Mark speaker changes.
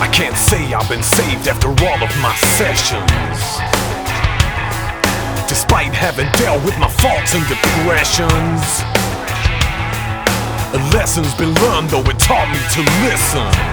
Speaker 1: I can't say I've been saved after all of my sessions. Despite having dealt with my faults and depressions, a lesson's been learned, though it taught me to listen.